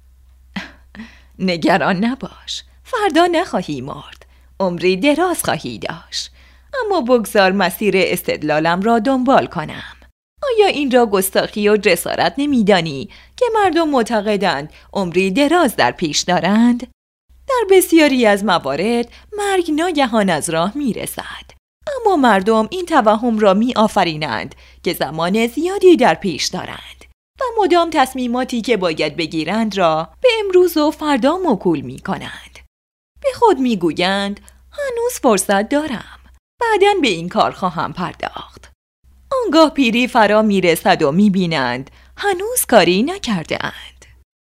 نگران نباش، فردا نخواهی مرد، عمری دراز خواهی داشت، اما بگذار مسیر استدلالم را دنبال کنم. آیا این را گستاخی و جسارت نمی دانی که مردم معتقدند عمری دراز در پیش دارند؟ در بسیاری از موارد مرگ ناگهان از راه می رسد، اما مردم این توهم را می آفرینند که زمان زیادی در پیش دارند و مدام تصمیماتی که باید بگیرند را به امروز و فردا موکول می کنند. به خود می گویند هنوز فرصت دارم، بعداً به این کار خواهم پرداخت. آنگاه پیری فرا می رسد و می بینند هنوز کاری نکرده اند.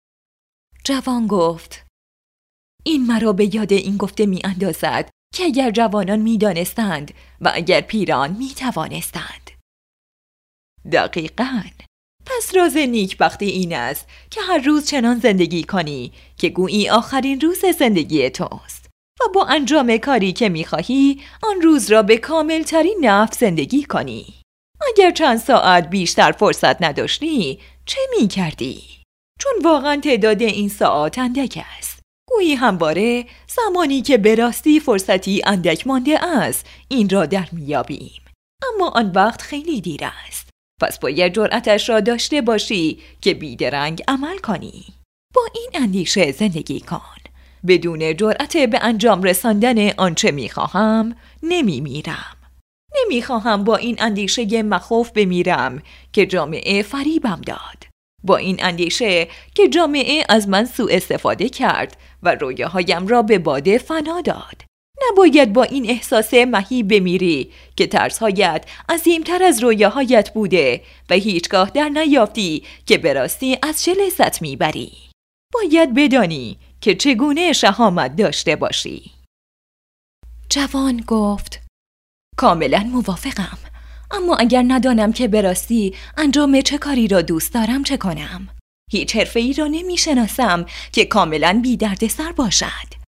جوان گفت: این مرا به یاد این گفته می اندازد که اگر جوانان می دانستند و اگر پیران می توانستند. دقیقاً. پس راز نیکبختی این است که هر روز چنان زندگی کنی که گویی آخرین روز زندگی توست و با انجام کاری که می‌خواهی آن روز را به کامل ترین نحو زندگی کنی. اگر چند ساعت بیشتر فرصت نداشتی چه می‌کردی؟ چون واقعا تعداد این ساعات اندک است. گویی همواره زمانی که به راستی فرصتی اندک مانده است این را در میابیم، اما آن وقت خیلی دیر است. پس باید جرأتش را داشته باشی که بیدرنگ عمل کنی. با این اندیشه زندگی کن. بدون جرأت به انجام رساندن آنچه میخواهم نمیمیرم. نمیخواهم با این اندیشه مخوف بمیرم که جامعه فریبم داد. با این اندیشه که جامعه از من سوء استفاده کرد و رویاهایم را به باد فنا داد. نباید با این احساس مهیب بمیری که ترس‌هایت عظیم‌تر از رویاهایت بوده و هیچگاه در نیافتی که به راستی از چه لذت میبری. باید بدانی که چگونه شهامت داشته باشی. جوان گفت: کاملا موافقم، اما اگر ندانم که به راستی انجام چه کاری را دوست دارم چه کنم؟ هیچ حرفه‌ای را نمی‌شناسم که کاملا بی دردسر باشد.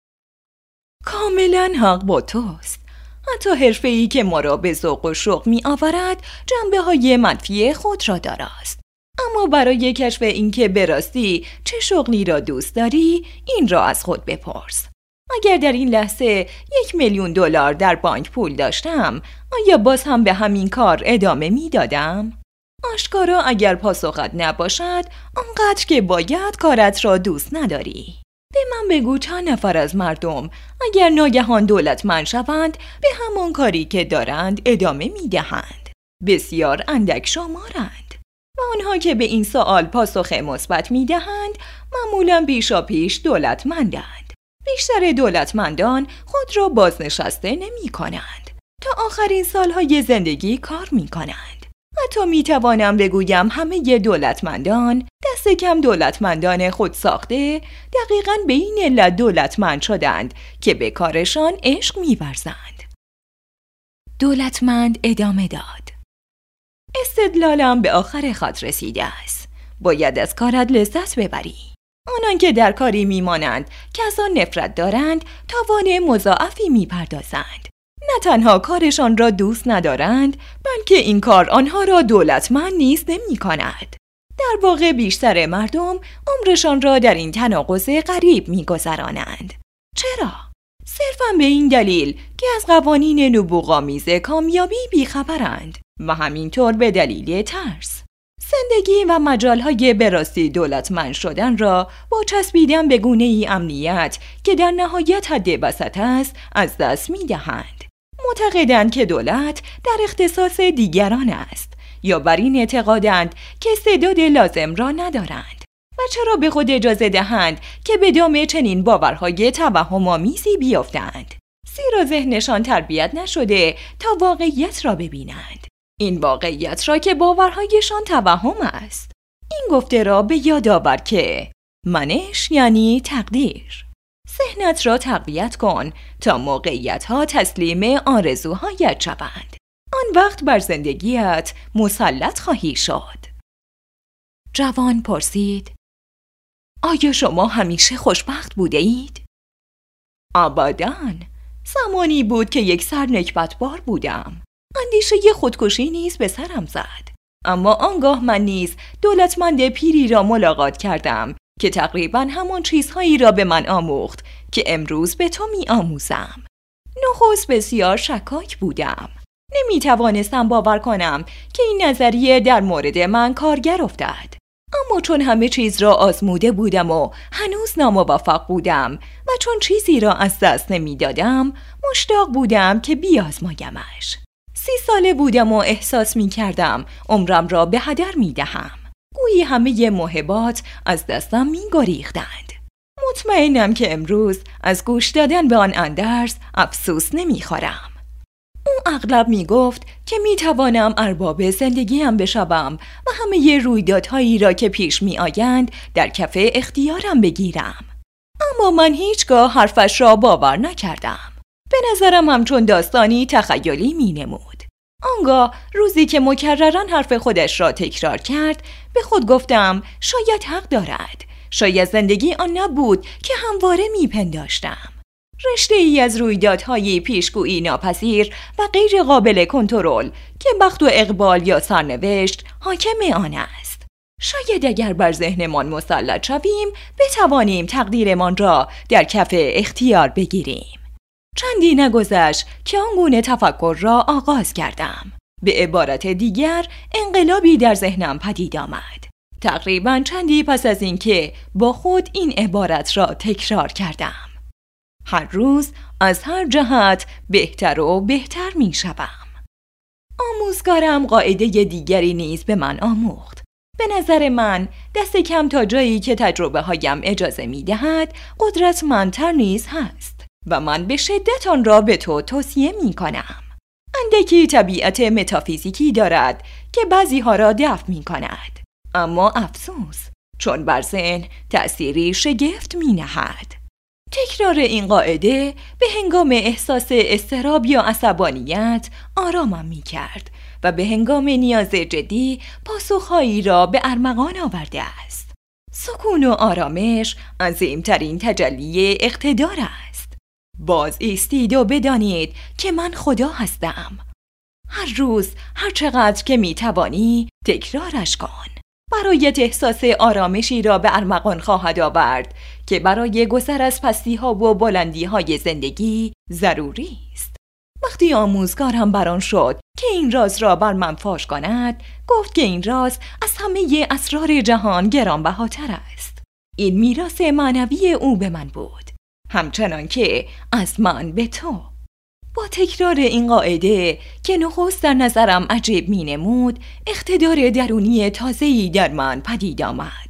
کاملا حق با توست. حتی حرفه‌ای که ما را به ذوق و شوق می‌آورد جنبه‌های منفی خود را دارد. اما برای کشف اینکه به راستی چه شغلی را دوست داری این را از خود بپرس. اگر در این لحظه $1,000,000 در بانک پول داشتم آیا باز هم به همین کار ادامه میدادم؟ آشکارا اگر پاسخت نباشد آنقدر که باید کارت را دوست نداری. به من بگو چند نفر از مردم اگر ناگهان دولتمند شوند به همان کاری که دارند ادامه میدهند؟ بسیار اندک شمارند و آنها که به این سوال پاسخ مثبت میدهند معمولاً پیشاپیش دولتمندند. بیشتر دولتمندان خود را بازنشسته نمی کنند. تا آخرین سالهای زندگی کار می کنند. حتی می توانم بگویم همه دولتمندان، دست کم دولتمندان خود ساخته، دقیقاً به این علت دولتمند شدند که به کارشان عشق می ورزند. دولتمند ادامه داد: استدلالم به آخر خط رسیده است. باید از کارت لذت ببری. آنان که در کاری میمانند که از آن نفرت دارند تاوان مضاعفی میپردازند. نه تنها کارشان را دوست ندارند، بلکه این کار آنها را دولتمند نیز نمی کند. در واقع بیشتر مردم عمرشان را در این تناقض غریب میگذرانند. چرا؟ صرفاً به این دلیل که از قوانین نبوغامیز کامیابی بیخبرند و همینطور به دلیل ترس. زندگی و مجالهای به راستی دولتمند شدن را با چسبیدن به گونه‌ای امنیت که در نهایت حد وسط است از دست می‌دهند. معتقدند که دولت در اختصاص دیگران است یا بر این اعتقادند که استعداد لازم را ندارند و چرا به خود اجازه دهند که به دام چنین باورهای توهم‌آمیزی بیفتند، زیرا ذهنشان تربیت نشده تا واقعیت را ببینند. این واقعیت را که باورهایشان توهم است. این گفته را به یاد آور که منش یعنی تقدیر. ذهنت را تقویت کن تا موقعیت‌ها تسلیم آرزوهایت شوند. آن وقت بر زندگیت مسلط خواهی شد. جوان پرسید: آیا شما همیشه خوشبخت بوده اید؟ ابداً. زمانی بود که یک سر نکبتبار بودم. اندیشه خودکشی نیز به سرم زد. اما آنگاه من نیز دولتمند پیری را ملاقات کردم که تقریباً همان چیزهایی را به من آموخت که امروز به تو می آموزم. نخست بسیار شکاک بودم. نمی توانستم باور کنم که این نظریه در مورد من کارگر افتد. اما چون همه چیز را آزموده بودم و هنوز ناموفق بودم و چون چیزی را از دست نمی دادم، مشتاق بودم که بیازمایمش. 30 ساله بودم و احساس می کردم عمرم را به هدر می دهم. گویی همه موهبات از دستم می گریختند. مطمئنم که امروز از گوش دادن به آن اندرز افسوس نمی خورم. او اغلب می گفت که می توانم ارباب زندگیم بشوم و همه رویدادهایی را که پیش می آیند در کف اختیارم بگیرم. اما من هیچگاه حرفش را باور نکردم. به نظرم همچون داستانی تخیلی می نمود. آنگاه روزی که مکرراً حرف خودش را تکرار کرد، به خود گفتم شاید حق دارد. شاید زندگی آن نبود که همواره می پنداشتم. رشته ای از رویدادهای پیشگویی ناپذیر و غیر قابل کنترل که بخت و اقبال یا سرنوشت حاکم آن است. شاید اگر بر ذهنمان مسلط شویم بتوانیم تقدیرمان را در کف اختیار بگیریم. چندی نگذشت که آنگونه تفکر را آغاز کردم. به عبارت دیگر انقلابی در ذهنم پدید آمد. تقریباً چندی پس از اینکه با خود این عبارت را تکرار کردم: هر روز از هر جهت بهتر و بهتر می شوم. آموزگارم قاعده دیگری نیز به من آموخت. به نظر من دست کم تا جایی که تجربه هایم اجازه می دهد قدرتمندتر نیز هست و من به شدت آن را به تو توصیه می کنم. اندکی طبیعت متافیزیکی دارد که بعضی ها را دفع می کند. اما افسوس، چون بر ذهن تأثیری شگفت می نهد. تکرار این قاعده به هنگام احساس اضطراب یا عصبانیت آرامم می کرد و به هنگام نیاز جدی پاسخهایی را به ارمغان آورده است. سکون و آرامش عظیمترین تجلی اقتدار است. باز ایستید و بدانید که من خدا هستم. هر روز هر چقدر که می توانی تکرارش کن. برایت احساس آرامشی را به ارمغان خواهد آورد که برای گذر از پستی‌ها و بلندی‌های زندگی ضروری است. وقتی آموزگارم بران شد که این راز را بر من فاش کند، گفت که این راز از همه اسرار جهان گرانبهاتر است. این میراث معنوی او به من بود، همچنان که از من به تو. با تکرار این قاعده که نخست در نظرم عجیب می نمود، اقتدار درونی تازه‌ای در من پدید آمد.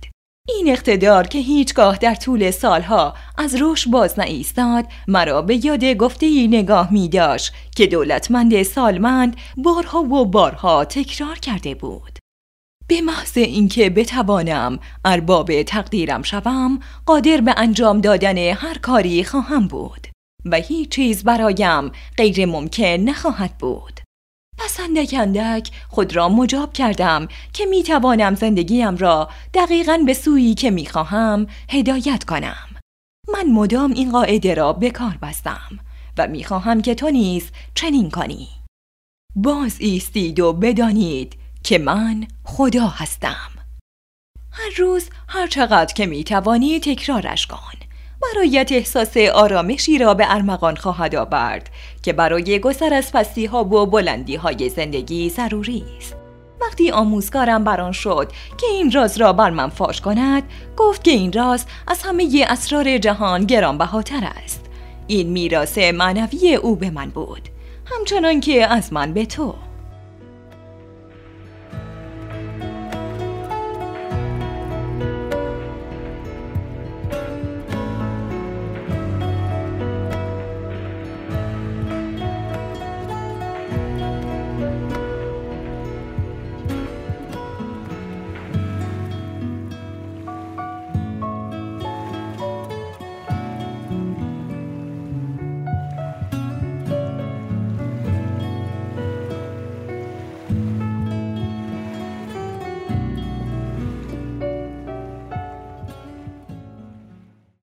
این اقتدار که هیچگاه در طول سالها از رشد باز نایستاد مرا به یاد گفته‌ای نگاه می داشت که دولتمند سالمند بارها و بارها تکرار کرده بود. به محض اینکه بتوانم ارباب تقدیرم شوم، قادر به انجام دادن هر کاری خواهم بود و هیچ چیز برایم غیر ممکن نخواهد بود. پس اندک اندک خود را مجاب کردم که می توانم زندگیم را دقیقاً به سویی که می خواهم هدایت کنم. من مدام این قاعده را به کار بستم و می خواهم که تو نیز چنین کنی. باز ایستید و بدانید که من خدا هستم. هر روز هر چقدر که می توانی تکرارش کن. برایت احساس آرامشی را به ارمغان خواهد آورد که برای گذر از پستی ها و بلندی های زندگی ضروری است. وقتی آموزگارم بران شد که این راز را بر من فاش کند، گفت که این راز از همه اسرار جهان گرانبهاتر است. این میراث معنوی او به من بود، همچنان که از من به تو.